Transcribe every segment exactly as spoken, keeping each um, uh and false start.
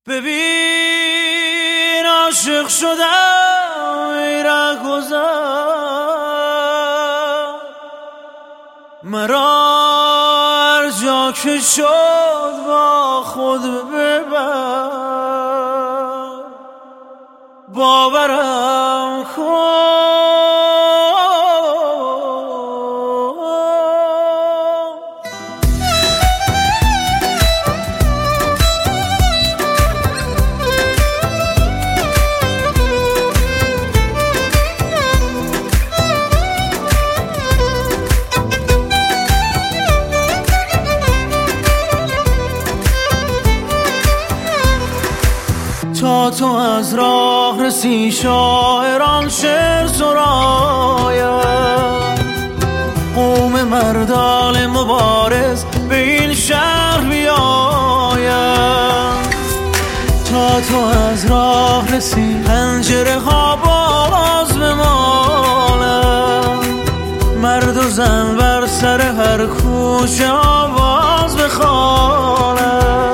ببین عاشق شدم ای رهگذر، مرا هر جا که شد با خود ببر، باورم کن تا تو از راه رسی شاعران شعر سرایم، قوم مردان مبارز به این شهر بیایم. تا تو از راه رسی پنجره ها باز بمالم، مرد و زن بر سر هر کوچه آواز بخوانم.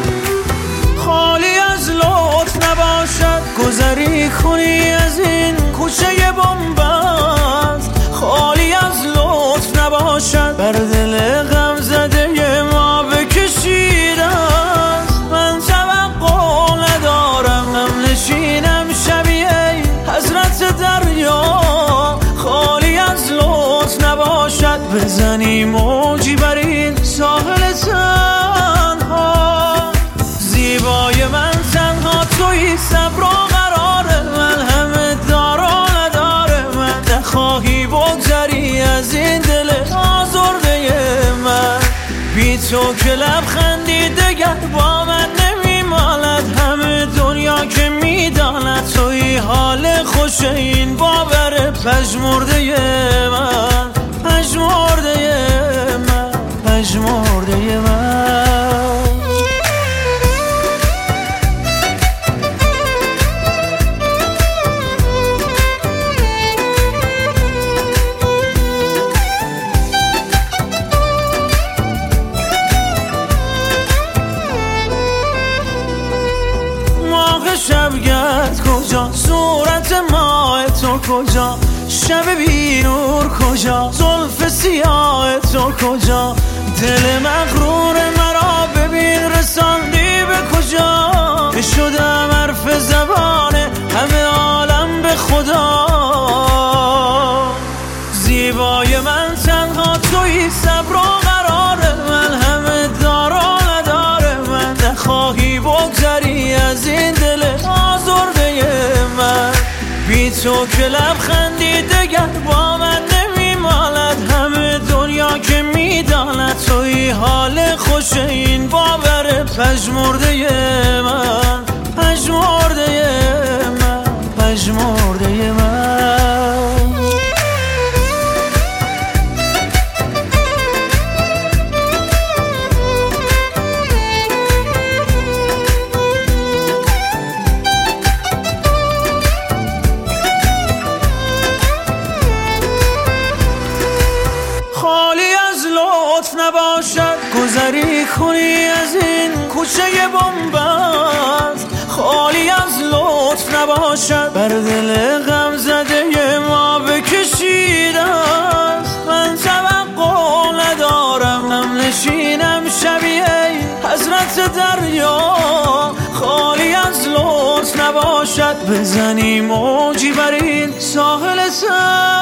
گذری کنی از این کوچه بنبست، خالی از لطف نباشد بر دل غم زده ما بکشیده است. من توقع ندارم هم نشینم شبیه حضرت دریا، خالی از لطف نباشد بزنی موجی بر این ساحل تنها. زیبای من تنها تویی، صبر و قرار من همه دار و نداره من. نخواهی بگذری از این دل آزرده من، بی تو که لبخندی دگر با من نمیماند. همه دنیا که میداند تویی حال خوش این باور پژمرده من، پژمرده من، پژمرده من. شبگرد کجا، صورت ماه تو کجا، شب بی نور کجا، زلف سیاه تو کجا. دل مغرور مرا ببین رساندی به کجا، شدم حرف زبان همه عالم به خدا. زیبای من تنها تویی، صبر و قرار من همه دار و نداره من. نخواهی بگذری از این دل آزرده من، بی تو که لبخندی دگر با من نمیماند. همه دنیا که میداند تویی حال خوش این باور پژمرده من، پژمرده من، پژمرده من. نباشد گذری کنی از این کوچه بنبست، خالی از لطف نباشد بر دل غم زده ما بکشیده است. من توقع ندارم هم نشینم شبیه حضرت دریا، خالی از لطف نباشد بزنی موجی بر این ساحل تنها.